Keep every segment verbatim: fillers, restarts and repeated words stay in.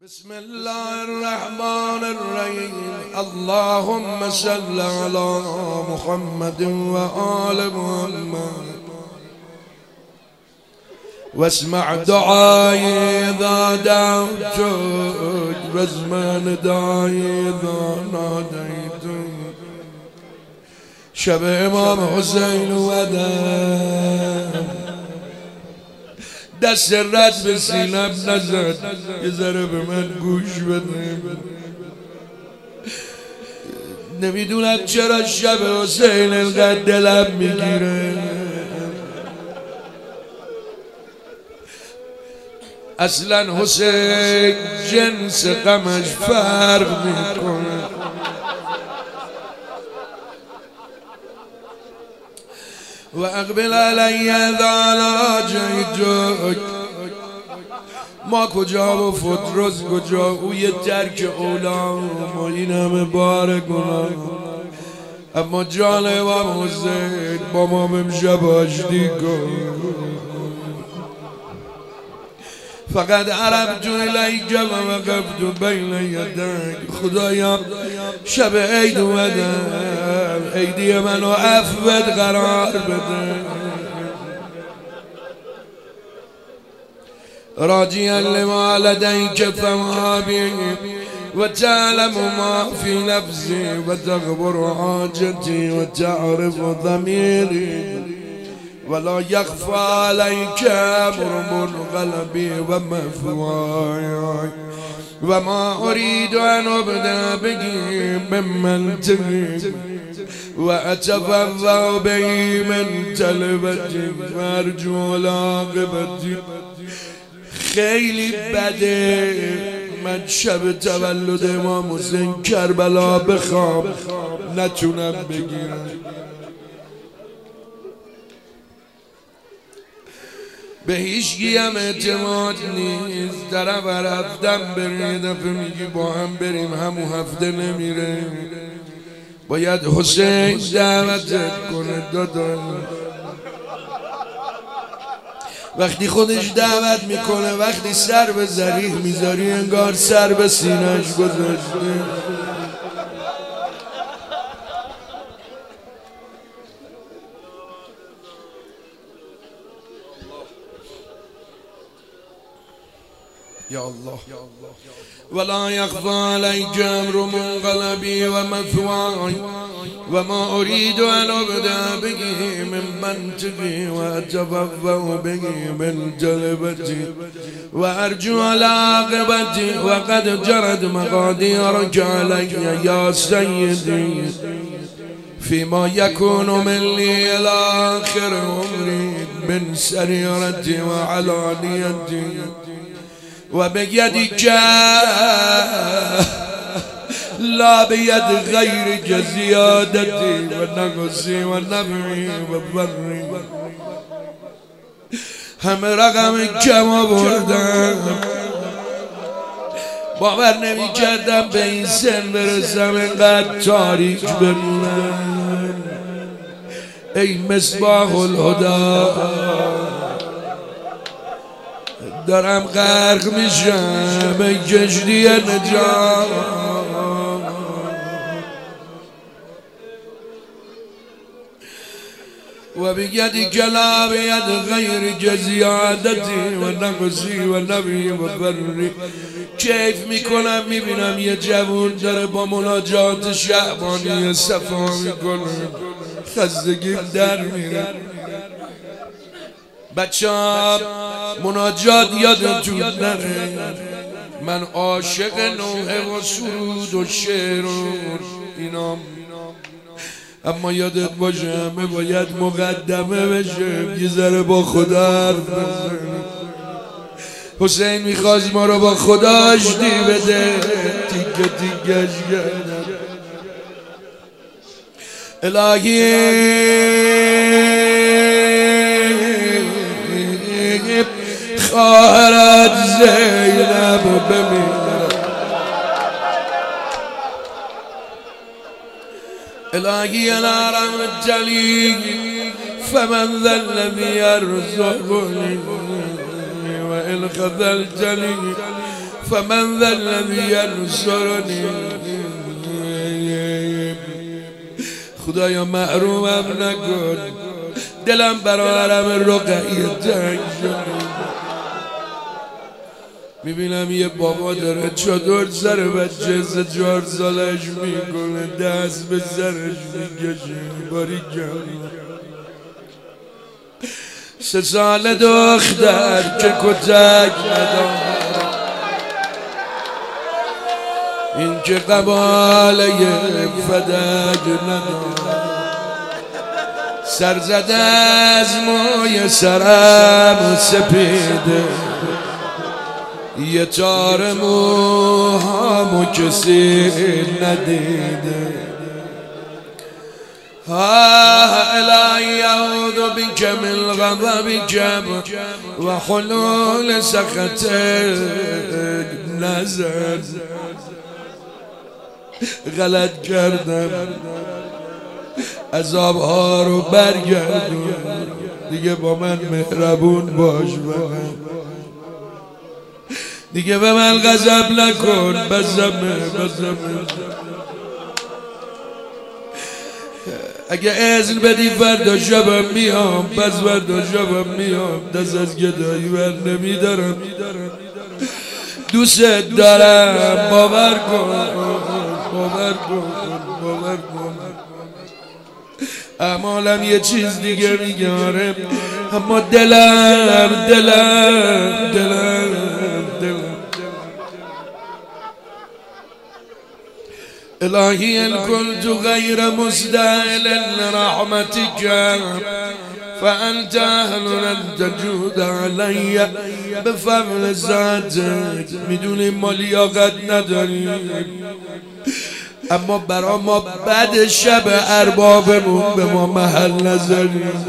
بسم الله الرحمن الرحيم. اللهم صل على محمد وآل محمد واسمع دعائي إذا دعوتك واسمع ندائي إذا ناديتك. شب امام حسین اومدم دست رد به سینم نزد، یه ذره به من گوش بده. نمیدونم چرا شب حسین انقدر دلم میگیره. اصلا حسین جنس غمش فرق میکنه. و اقبل علی ذالا جیدک. ما کجا و فترز کجا، او یه ترک اولا ما این همه بار گناه. اما جان امام حسین با ما امشب آشتی کن. فقط عربت الیک و وقفت بین یدیک. خدایا شب عید اومدم، عیدی منو عفوت قرار بده. راجیا لما لدیک ثوابی و تعلم ما فی نفسی و تغفر حاجتی و تعرف ضمیری ولا يخفى عليك أمر قلبي ومثواي وما أريد أن أبدأ به ممن تغيب وأتفضأ به من تلبتي وأرجو العاقبة. خیلی بده من شب تولد امام حسین کربلا بخوام نتونم بگیرم. به هیچ هم اعتماد نیست. طرف رفتم بره، دفعه میگی با هم بریم، همون هفته نمیره. باید حسین دعوتت کنه دادا. وقتی خودش دعوت میکنه، وقتی سر به ذریح میذاری انگار سر به سینه‌اش گذاشته. يا الله ولا يخفى عليك أمر منقلبي ومثواي وما أريد أن أبدأ به من منطقي وأتفضأ به من جلبتي وأرجو العاقبة وقد جرت مقاديرك علي يا سيدي فيما يكون مني إلى آخر عمري من سريرتي وعلانيتي وبيدك لا بيد غيرك زيادتي ونقصي ونفعي وضري. هم رقم کم بردم، باور نمی کردم به این سن برسم اینقدر تاریک بمونم. ای مصباح الهدی دارم غرق میشم ای کشتی نجات. و بیدک لا بید غیرک زیادتی و نقصی و نبی و فری. کیف میکنم میبینم یه جوون داره با مناجات شعبانی صفا میکنه، خستگیم در میره. بچه ها مناجات یادتون نره، من عاشق نوحه و سرود و شعر و اینام. اما یادت باشه همه باید مقدمه بشه، یه ذره با خدا حرف بزنیم. حسین میخواست ما رو با خدا آشتی بده، تیکه تیکش کردم. الهی خواهرت زینب بمیرد. الهی الارم الجلیل فمن ذا الذي يرزقني وإن خذلتني فمن ذا الذي ينصرنی. خدایا محرومم نکن، دلم برای حرم رقیه تنگ شد. میبینم یه بابا داره چادر سر بچه سه چهار سالش میکنه، دست به سرش میکشه. باریکلا سه سال دختر که کتک نداره، این که قباله فدک نداره. سر زده از موی سرم سپیده، یه تار موهامو کسی ندیده. ها الهی اعوذ بک من غضبک و حلول سخطک. نظر غلط کردم، عذابها رو برگردون، دیگه با من مهربون باش، دیگه به من غضب نکن. بزمه بزمه اگه اذن بدی فردا شبم میام، پس فردا شبم میام. دست از گدایی بر نمیدارم، دوست دارم. باور کن باور کن باور کن. اعمالم یه چیز دیگه میگاره، اما دلم دلم دلم دلم. الهی ان كنت غیر مستاهل لرحمتك فانت اهل ان تجود علی بفضل ذاتک. میدونیم ما لیاقت نداریم، اما برا ما بعد شب اربابمون به ما محل نذاریم.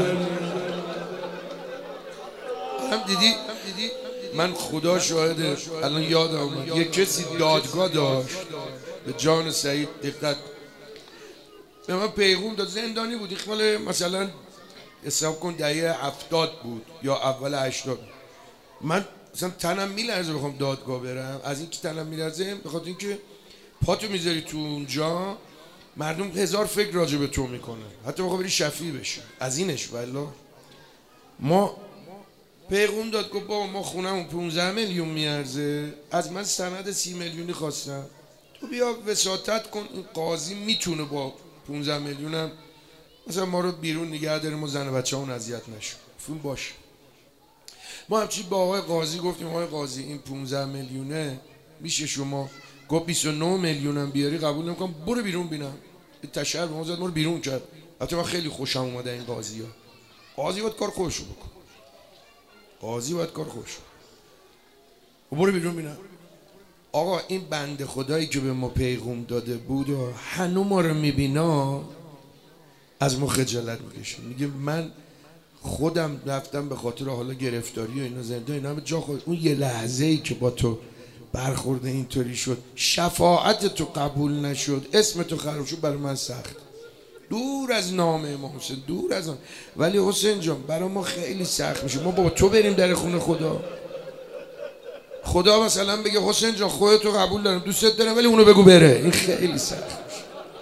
هم دیدی من خدا شاهده، الان یادم اومد یه کسی دادگاه داشت به جان سعید. دقت به من پیغام داد، زندانی بود، اخوال مثلا حساب کن دهه هفتاد بود یا اول هشتاد. من مثلا تنم میلرزه بخوام دادگاه برم، از این که تنم میلرزه بخاطر اینکه پاتو میذاری تو اونجا مردم هزار فکر راجع به تو میکنه، حتی بخوام بری شفیع بشی از اینش. والله ما پیغام داد گفت بابا ما خونمون پونزده میلیون میارزه، از من سند سی میلیونی خواستم، تو بیا وساطت کن، این قاضی میتونه با پونزده میلیونم مثلا ما رو بیرون نگه داریم و زن و بچه همون اذیت نشون. فون باشه. ما همچی با آقای قاضی گفتیم آقای قاضی این پونزده میلیونه میشه شما گفت بیست و نه میلیونم بیاری قبول نمیکنم، برو بیرون بینم. تشهر به ما زد، ما رو بیرون کرد. البته من خیلی خوشم اومده این قاضی ها. قاضی باید کار خوش بکن، قاضی باید کار خوش و برو بیرون بینم. آقا این بنده خدایی که به ما پیغام داده بود و هنو ما رو میبینا از ما خجالت میکشه. میگه من خودم رفتم به خاطر حالا گرفتاری و اینا زنده اینا به جا خود، اون یه لحظه ای که با تو برخورد اینطوری شد، شفاعت تو قبول نشد، اسم تو خراب شد، برای من سخت. دور از نام ما حسین، دور از آن. ولی حسین جان برای ما خیلی سخت میشه ما با تو بریم در خونه خدا، خدا مثلا بگه حسین جان خودتو قبول دارم دوستت دارم ولی اونو بگو بره. این خیلی سخت میشه،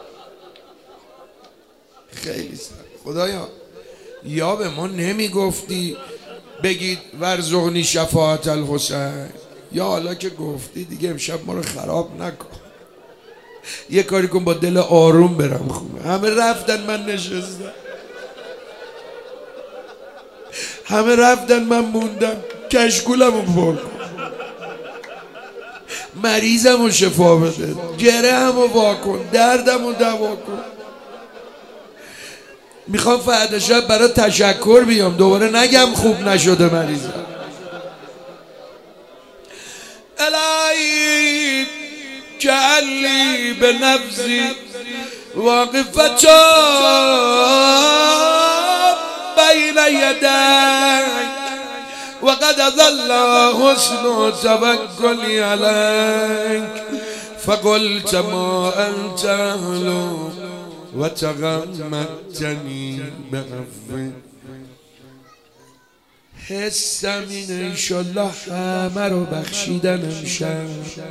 خیلی سخت. خدایا یا به ما نمیگفتی بگید ورزقنی شفاعت الحسین، یا حالا که گفتی دیگه امشب ما رو خراب نکن، یه کاری کن با دل آروم برم خونه. همه رفتن من نشستم، همه رفتن من موندم، کشکولم رو پر کن، مریضم رو شفا بده، گره هم رو وا کن، دردم رو دوا کن. میخوام فردا شب برای تشکر بیام دوباره نگم خوب نشده مریضم. الهی جعلی به نفسی واقفتا بین یدیک وقد ظل حسن توکلی علیک فقلت ما انت اهله و تغمدتنی بعفوک. حسم اینه انشالله همه رو بخشیدن امشب،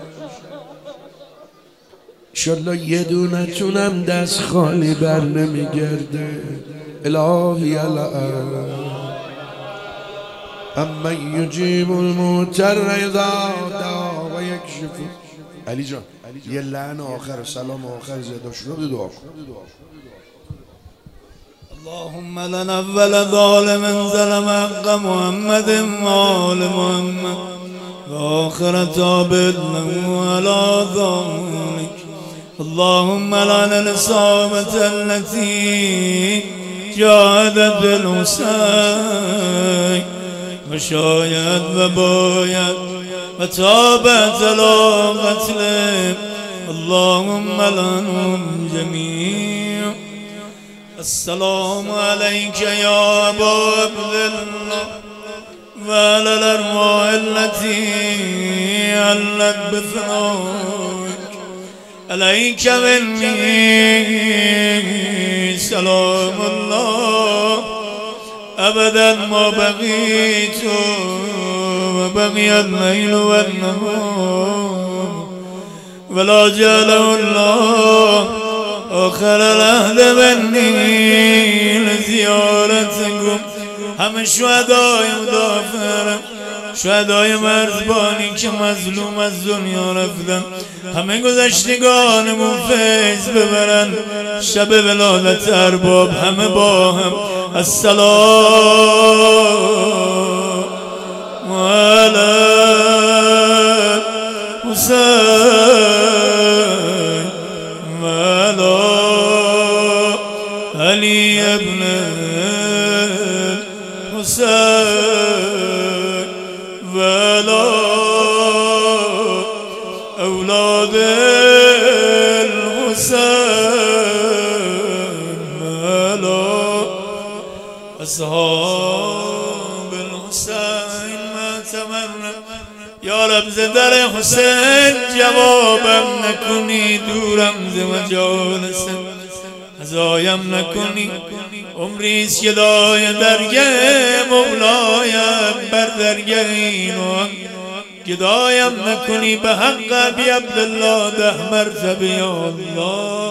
انشالله یه دونه تونم دست خالی بر نمیگرده. الهی الان اما یجیب الموتر اذا دعا و یکشف. علی جان یه لعن آخر سلام آخر زیاده شده دعا کن. اللهم لنا اول ظالم ظلم حق محمد وآل محمد وآخر تابد له على ذلك. اللهم لنا الإصابة التي جاهدت بالحسين وشايد وبايد وتابت على قتله. اللهم لعنهم جميعا. السلام عليك يا أبا عبد الله وعلى الأرواح التي علت بثنائك. عليك مني سلام الله أبدا ما بقيت وبقي الليل والنهار، ولا جعله الله آخر العهد مني لزيارتكم. همه شهدای مدافرم، شهدای مرزبانی که مظلوم از دنیا رفتن، همه گذشتگانمون فیض ببرن. شب ولادت ارباب همه با هم السلام علی حسین وعلی علی ابن حسین وعلی اولاد الحسین وعلی اصحاب الحسین ما تمنى. یا رب ز در حسین جوابم نکنی، دورم ز مجالسم هزایم نکنی. عمریست که دای درگه مولایم بر درگه اینوان گدایم نکنی. به حق ابی عبدالله ده مرتبه یا الله